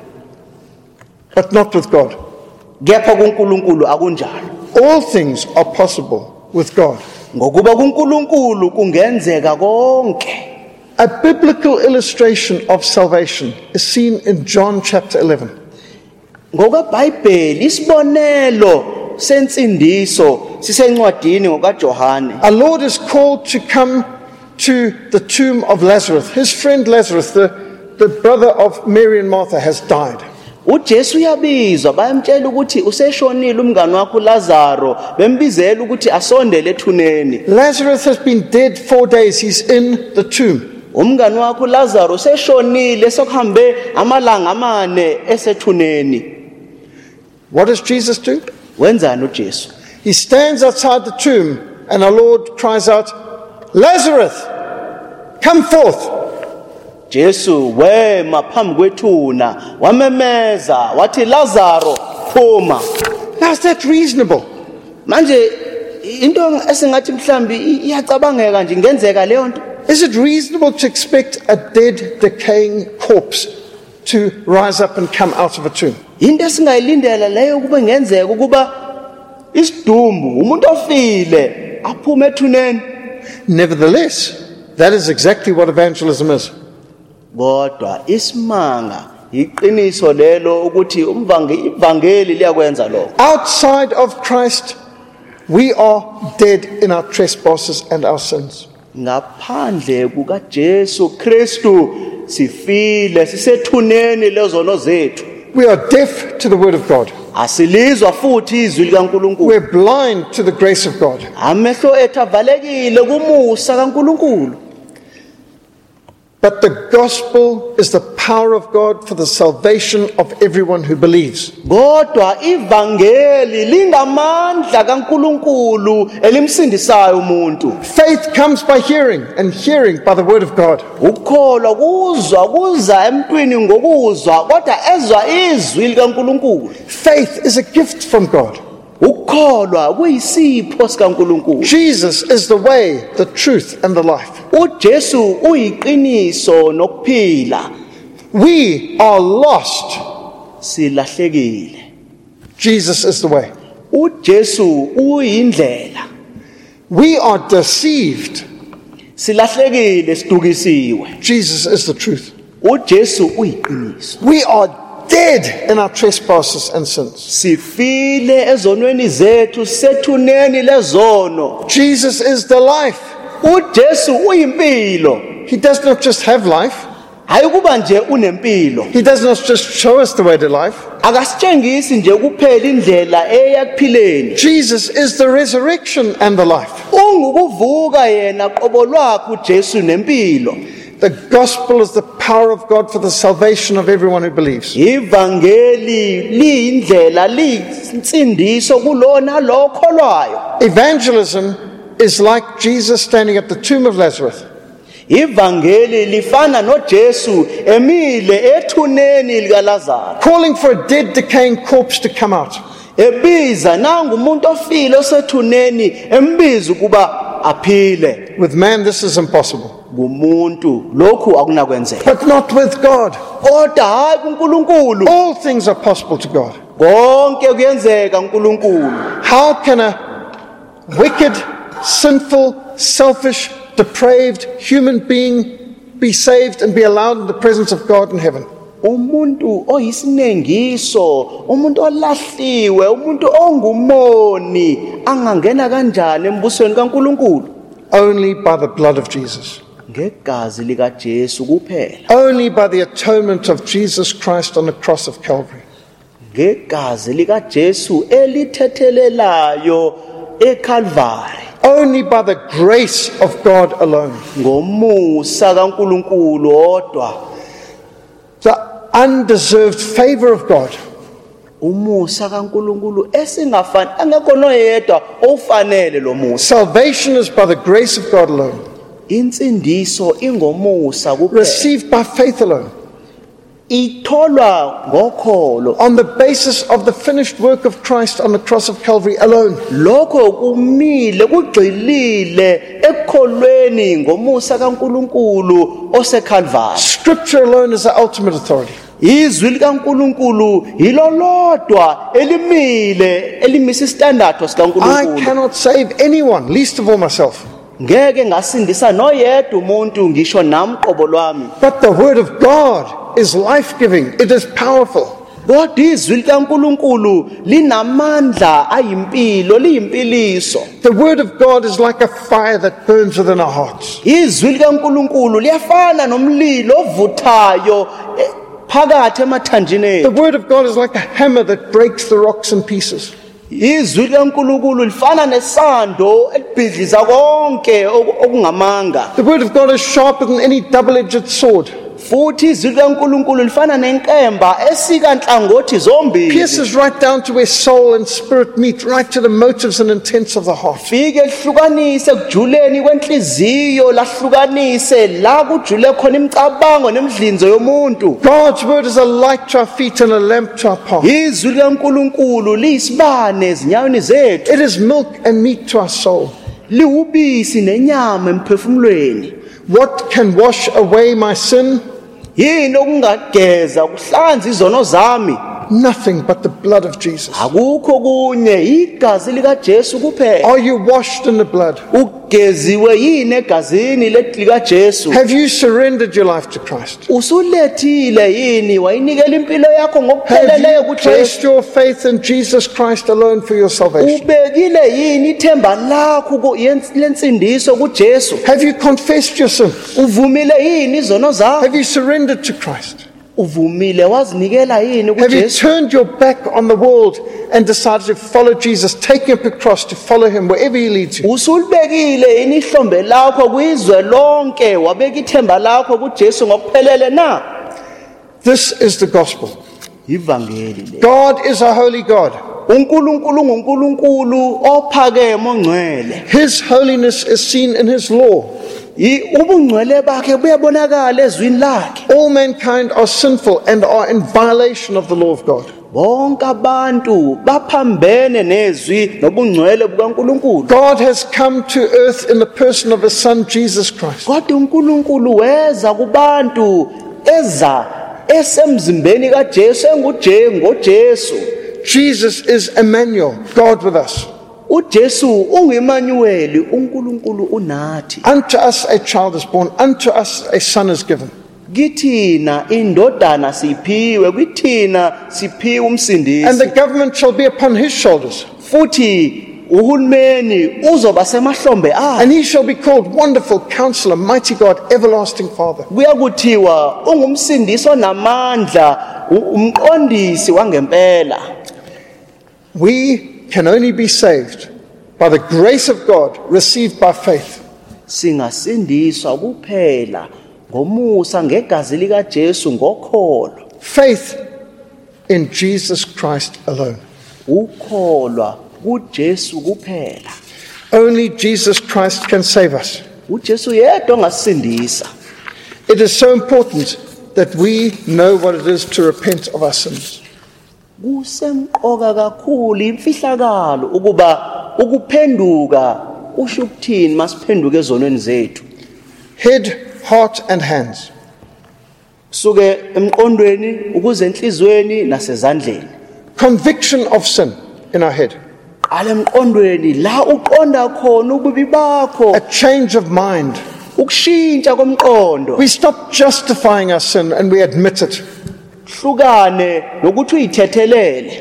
But not with God. kepha kuNkulunkulu akunjalo. All things are possible with God. Ngokuba kuNkulunkulu kungenzeka konke. A biblical illustration of salvation is seen in John chapter 11. NgokaBhayibheli isibonelo sensindiso sisencwadini ngokaJohane. Our Lord is called to come to the tomb of Lazarus. His friend Lazarus, the brother of Mary and Martha, has died. uJesu uyabizwa bayamtshela ukuthi useshonile umngane wakho uLazaro, bembizela ukuthi asondele ethuneni. Lazarus has been dead 4 days. He's in the tomb. Umngane wakho uLazaro useshonile sokuhambe amalanga amane esethuneni. What does Jesus do? Wenzani uJesu? He stands outside the tomb and our Lord cries out, Lazarus, come forth. Jesu wema phambi kwethuna wamemeza wathi Lazaro phuma. Now is that reasonable? Manje into esingathi mhlambi iyacabangeka nje ingenzeka leyo nto. Is it reasonable to expect a dead, decaying corpse to rise up and come out of a tomb? Into esingayilindela leyo kube ngenzeka ukuba isidumbu umuntu ofile aphume ethuneni. Nevertheless, that is exactly what evangelism is. Kodwa isimanga iqiniso lelo ukuthi ivangeli liyakwenza lokho. Outside of Christ, we are dead in our trespasses and our sins. Ngaphandle kukaJesu Kristu sifile sisethuneni lezono zethu. We are deaf to the word of God. Asilizwa futhi izwi likaNkulunkulu. We're blind to the grace of God. Amehlo ethu avalekile kumusa kaNkulunkulu. But the gospel is the power of God for the salvation of everyone who believes. Kodwa ivangeli lingamandla kaNkulunkulu elimsindisayo umuntu. Faith comes by hearing, and hearing by the word of God. Ukukholwa kuza emntwini ngokuzwa kodwa ezwa izwi likaNkulunkulu. Faith is a gift from God. ukukholwa kuyisipho sikaNkulunkulu. Jesus is the way, the truth, and the life. uJesu uyiqiniso nokuphila. We are lost. Silahlekile. Jesus is the way. uJesu uyindlela. We are deceived. Silahlekile sidukisiwe. Jesus is the truth. uJesu uyiqiniso. We are dead in our trespasses and sins. Sifile ezonweni zethu, sethuneni lezono. Jesus is the life. uJesu uyimpilo. He does not just have life. Hayi kuba nje unempilo. He does not just show us the way to life. Akasitshengisi nje kuphela indlela eya kuphileni. Jesus is the resurrection and the life. Ungukuvuka yena qobo lwakhe uJesu nempilo. The gospel is the power of God for the salvation of everyone who believes. Ivangeli liyindlela, liyinsindiso kulona lo okholwayo. Evangelism is like Jesus standing at the tomb of Lazarus. Ivangeli lifana noJesu emile ethuneni likaLazaro, Calling for a dead, decaying corpse to come out. ebiza nangu umuntu ofile osethuneni, embiza ukuba aphile. With man, this is impossible. Kumuntu lokhu akunakwenzeka, But not with God. kodwa hayi kuNkulunkulu. All things are possible to God. Konke kuyenzeka kuNkulunkulu. How can a wicked, sinful, selfish, depraved human being be saved and be allowed in the presence of God in heaven? Umuntu oyisinengiso, umuntu olahliwe, umuntu ongumoni angangena kanjani embusweni kaNkulunkulu? Only by the blood of Jesus. Ngegazi likaJesu kuphela. Only by the atonement of Jesus Christ on the cross of Calvary. Ngegazi likaJesu elithethelelayo eCalvary. Only by the grace of God alone. Ngomusa kaNkulunkulu odwa. The undeserved favor of God. Umusa kaNkulunkulu esingafani, angekho noyedwa ofanele lo musa. Salvation is by the grace of God alone. Insindiso ingomusa kuphela. Received by faith alone. Itholwa ngokholo. On the basis of the finished work of Christ on the cross of Calvary alone. Lokho kumile kugxilile ekukholweni ngomusa kaNkulunkulu oseCalvary. Scripture alone is the ultimate authority. Izwi likaNkulunkulu yilo lodwa elimile elimisa istandardo I sikaNkulunkulu. cannot save anyone, least of all myself. Ngeke ngasindisa noyedwa umuntu, ngisho nami qobo lwami. But the word of God is life-giving. It is powerful. Kodwa izwi likaNkulunkulu linamandla ayimpilo, liyimpiliso. The word of God is like a fire that burns within our hearts. Izwi likaNkulunkulu liyafana nomlilo ovuthayo phakathi emathanjeni. The word of God is like a hammer that breaks the rocks in pieces. Izwi likaNkulunkulu lifana nesando elibhidliza konke okungamanga. The word of God is sharper than any double-edged sword. Futhi izwi likaNkulunkulu lifana nenkemba esika nhlangothi zombili. Pierces right down to where soul and spirit meet, right to the motives and intents of the heart. Fike lihlukanise kujuleni kwenhliziyo, lahlukanise la kujule khona imicabango nemidlinzo yomuntu. God's word is a light to our feet and a lamp to our path. Izwi likaNkulunkulu liyisibane ezinyaweni zethu. It is milk and meat to our soul. Liwubisi nenyama emphefumulweni. What can wash away my sin? Yini okungageza kuhlanza izono zami? Nothing but the blood of Jesus. Akukho kunye, igazi likaJesu kuphela. Are you washed in the blood? Ugeziwe yini egazini likaJesu? Have you surrendered your life to Christ? Usulethile yini wayinikela impilo yakho Have ngokupheleleyo you kuJesu? placed your faith in Jesus Christ alone for your salvation? Ubekile yini ithemba lakho lensindiso kuJesu? Have you confessed your sin? Uvumile yini izono zakho? Have you surrendered to Christ? Uvumile wazinikela yini Have you kuJesu? turned your back on the world and decided to follow Jesus, taking up a cross to follow him wherever he leads you? Usulibekile yini ihlombe lakho kwizwe lonke, wabeka ithemba lakho kuJesu ngokuphelele na? This is the gospel. Ivangeli le. God is a holy God. uNkulunkulu nguNkulunkulu ophakeme ongcwele. His holiness is seen in his law. ubungcwele bakhe buyabonakala ezwini lakhe. All mankind are sinful and are in violation of the law of God. Bonke abantu baphambene nezwi nobungcwele bukaNkulunkulu. God has come to earth in the person of His Son, Jesus Christ. Kodwa uNkulunkulu weza kubantu esemzimbeni kaJesu ngoJesu. Jesus is Emmanuel, God with us. uJesu unguEmmanuel, uNkulunkulu unathi. Unto us a child is born, unto us a son is given. Kithina indodana siphiwe, kithina siphiwe And umsindisi. the government shall be upon his shoulders. Futhi uhulumeni uzoba semahlombe akhe. And he shall be called Wonderful Counselor, Mighty God, Everlasting Father. Kuyakuthiwa ungumsindisi onamandla, umqondisi wangempela. We can only be saved by the grace of God received by faith. Singasindiswa kuphela ngomusa ngegazi likaJesu ngokholo. Faith in Jesus Christ alone. Ukholwa kuJesu kuphela. Only Jesus Christ can save us. uJesu yedwa ongasindisa. It is so important that we know what it is to repent of our sins. Kusemqoka kakhulu imfihlakalo ukuba ukuphenduka usho ukuthini masiphenduka ezonweni zethu. Head, heart and hands. Kusuke emqondweni ukuze enhlizweni nasezandleni. Conviction of sin in our head. Ale emqondweni la uqonda khona ububi bakho, A change of mind. ukushintsha komqondo. We stop justifying our sin and we admit it. Hlukane nokuthi uyithethelele.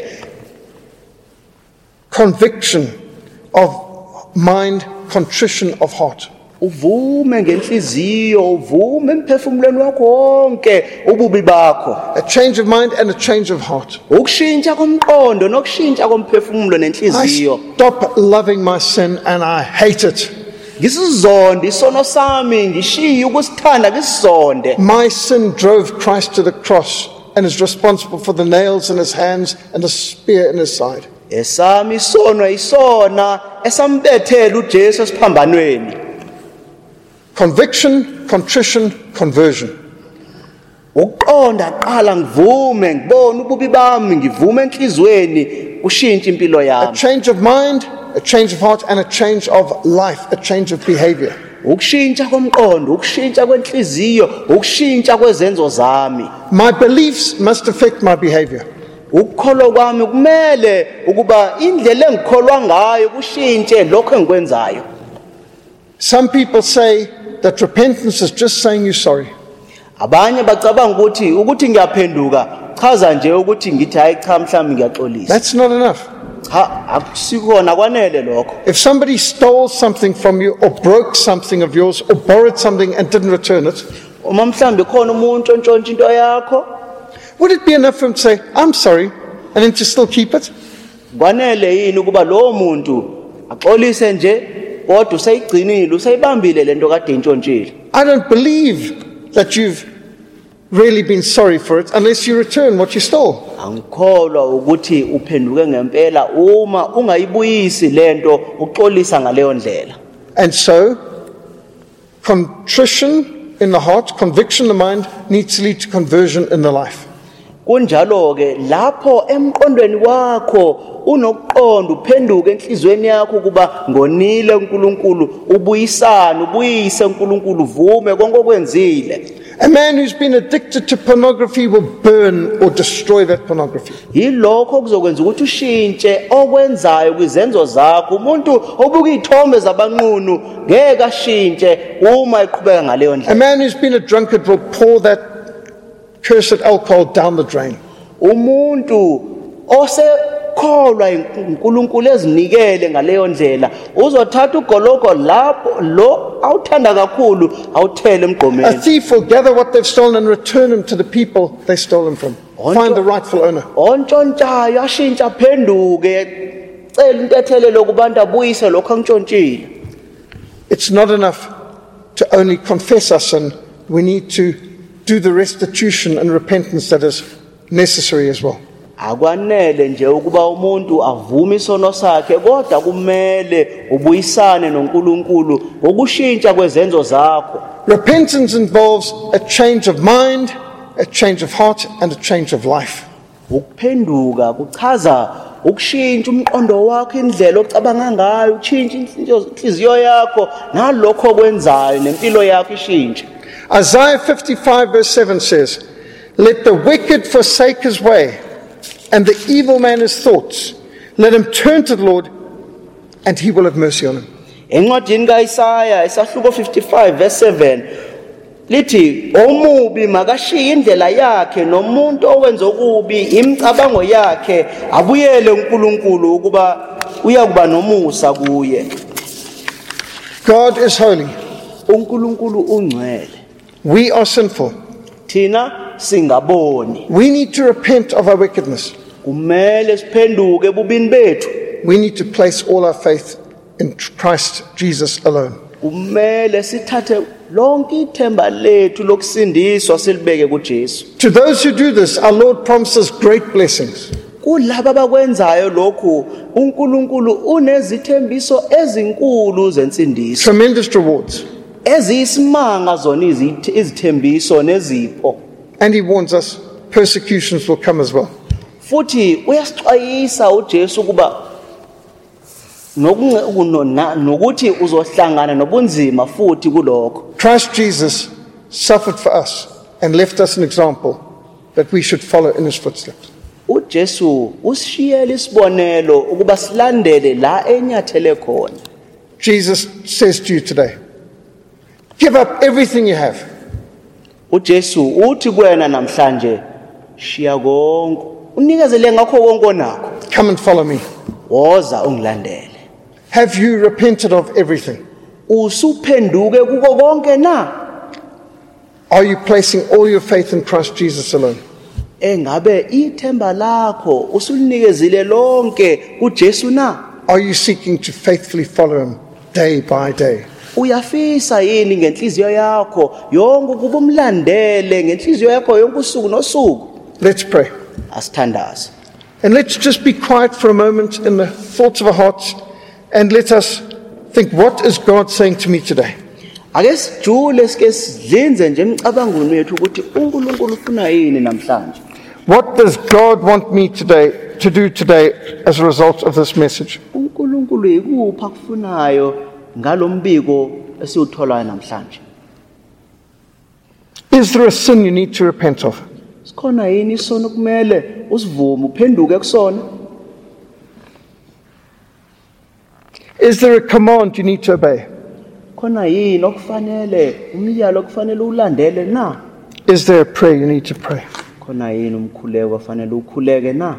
Conviction of mind, contrition of heart. Uvume ngenhliziyo, uvume emphefumulweni wakho wonke ububi bakho. A change of mind and a change of heart. Ukushintsha komqondo nokushintsha komphefumulo I nenhliziyo. stop loving my sin and I hate it. Ngisizonde isono sami, ngishiye ukusithanda ngisizonde. My sin drove Christ to the cross and is responsible for the nails in his hands and the spear in his side. Esami isono isona esambethela uJesu esiphambanweni. Conviction, contrition, conversion. Uqonda qala ngivume ngibone ububi bami, ngivume enhlizweni kushintsha impilo A yami. change of mind, a change of heart, and a change of life, a change of behavior. Ukushintsha komqondo, ukushintsha kwenhliziyo, ukushintsha kwezenzo zami. My beliefs must affect my behavior. Ukukholwa kwami kumele ukuba indlela engikholwa ngayo kushintshe lokho engikwenzayo. Some people say that repentance is just saying you're sorry. Abanye bacabanga ukuthi ngiyaphenduka chaza nje ukuthi ngithi hayi cha mhlawumbe ngiyaxolisa. That's not enough. Cha akusikona kwanele lokho. If somebody stole something from you or broke something of yours or borrowed something and didn't return it, Uma mhlawumbe khona umuntu ontshontsha into yakho, would it be enough for him to say, I'm sorry, and then to still keep it? kwanele yini ukuba lo muntu axolise nje kodwa usayigcinile, usayibambile lento kade intshontshile. I don't believe that you've really been sorry for it unless you return what you stole. Angikholwa ukuthi uphenduke ngempela uma ungayibuyisi lento uxolisa ngaleyo ndlela. And so, contrition in the heart, conviction in the mind, needs to lead to conversion in the life. Kunjalo ke lapho emqondweni wakho unokuqonda uphenduke enhlizweni yakho kuba ngonile uNkulunkulu, ubuyise uNkulunkulu, uvume konke okwenzile. A man who's been addicted to pornography will burn or destroy that pornography. Yilokho kuzokwenza ukuthi ushintshe okwenzayo kwizenzo zakho. Umuntu obuka izithombe zabanqunu ngeke ashintshe uma eqhubeka ngaleyo A ndlela. man who's been a drunkard will pour that cursed alcohol down the drain. Umuntu osekholwa uNkulunkulu ezinikele ngaleyo ndlela uzothatha ugoloko lapho lo awuthanda kakhulu awuthele A emgqomeni. thief will gather what they've stolen and return them to the people they stole them from. Find the rightful owner. Ontshontshayo ashintsha phenduke cela into ethelele kubantu abuyise lokho antshontshile. It's not enough to only confess our sin. We need to do the restitution and repentance that is necessary as well. akwanele nje ukuba umuntu avume isono sakhe kodwa kumele ubuyisane noNkulunkulu ngokushintsha kwezenzo zakho. Repentance involves a change of mind, a change of heart, and a change of life. Ukuphenduka kuchaza ukushintsha umqondo wakho, indlela ocabanga ngayo, ukushintsha inhliziyo yakho nalokho okwenzayo nempilo yakho ishintshe. Isaiah 55 verse 7 says, "Let the wicked forsake his way, and the evil man his thoughts. Let him turn to the Lord, and he will have mercy on him." Encwadini kaIsaya isahluko 55 verse 7 lithi, "Omubi makashiye indlela yakhe, nomuntu owenza okubi imicabango yakhe, abuyele uNkulunkulu ukuba uyakuba nomusa kuye." God is holy. uNkulunkulu ungcwele, We are sinful. thina singaboni. We need to repent of our wickedness. Kumele siphenduke ebubini bethu. We need to place all our faith in Christ Jesus alone. Kumele sithathe lonke ithemba lethu lokusindiswa silibeke kuJesu. To those who do this, our Lord promises great blessings. Kulabo abakwenzayo lokhu, uNkulunkulu unezithembiso ezinkulu zensindiso, Tremendous rewards. eziyisimanga zona izithembiso nezipho. And he warns us persecutions will come as well. Futhi uyasixwayisa uJesu ukuba nokuthi uzohlangana nobunzima futhi kulokho. Christ Jesus suffered for us and left us an example that we should follow in his footsteps. uJesu usishiyele isibonelo ukuba silandele la enyathele khona. Jesus says to you today, give up everything you have. uJesu uthi kuwena namhlanje, shiya konke, unikezele ngakho konke onakho, Come and follow me. woza ungilandele. Have you repented of everything? Usuphenduke kuko konke na? Are you placing all your faith in Christ Jesus alone? Engabe ithemba lakho usulinikezile lonke kuJesu na? Are you seeking to faithfully follow him day by day? Uyafisa yini ngenhliziyo yakho yonke ukuba umlandele ngenhliziyo yakho yonke usuku nosuku? Let's pray. Asithandaze. And let's just be quiet for a moment in the thoughts of our hearts and let us think, what is God saying to me today? Ake sijule sike sidlinze nje emicabangweni yethu ukuthi uNkulunkulu ufuna yini namhlanje. What does God want me today to do today as a result of this message? uNkulunkulu ikuphi akufunayo ngalombiko esiwutholayo namhlanje? Is there a sin you need to repent of? Sikhona yini isono kumele usivume uphenduke kusona? Is there a command you need to obey? Khona yini okufanele umyalo okufanele ulandele na? Is there a prayer you need to pray? Khona yini umkhuleko ofanele ukhuleke na?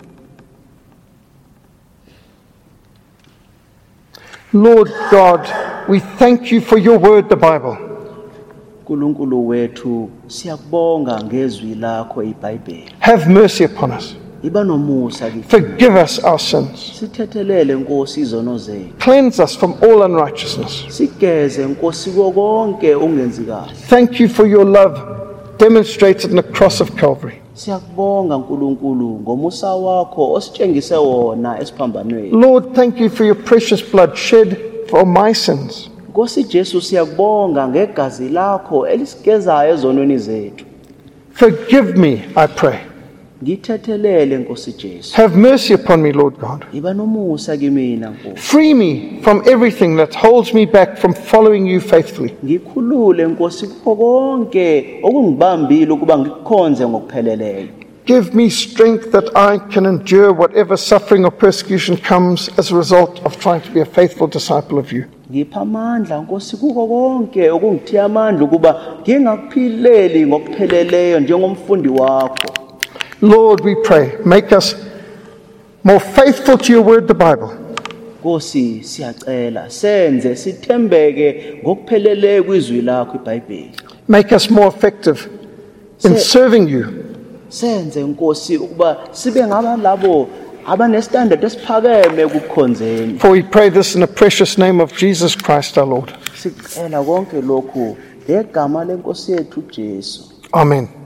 Lord God, we thank you for your word, the Bible. uNkulunkulu wethu siyakubonga ngezwi lakho iBhayibheli. Have mercy upon us. Iba nomusa kithi. Forgive us our sins. Sithethelele Nkosi izono zethu. Cleanse us from all unrighteousness. Sigeze Nkosi konke ungenzi kahle. Thank you for your love demonstrated in the cross of Calvary. Siyakubonga uNkulunkulu ngomusa wakho ositshengise wona esiphambanweni. Lord, thank you for your precious blood shed for my sins. Nkosi Jesu siyakubonga ngegazi lakho elisigezayo ezonweni zethu. Forgive me, I pray. Ngithethelele Nkosi Jesu. Have mercy upon me, Lord God. Iba nomusa kimina Nkosi. Free me from everything that holds me back from following you faithfully. Ngikhulule Nkosi kukho konke okungibambile ukuba ngikukhonze ngokupheleleyo. Give me strength that I can endure whatever suffering or persecution comes as a result of trying to be a faithful disciple of you. Ngipha amandla Nkosi kukho konke okungithiya amandla ukuba ngingakuphileli ngokupheleleyo njengomfundi wakho. Lord, we pray, make us more faithful to your word, the Bible. Nkosi siyacela senze sithembeke ngokupheleleyo kwizwi lakho iBhayibheli. Make us more effective in serving you. Senze Nkosi ukuba sibe ngabalabo abanestandard esiphakeme ukukhonzeni. For we pray this in the precious name of Jesus Christ our Lord. Sicela konke lokhu ngegama leNkosi yethu Jesu. Amen.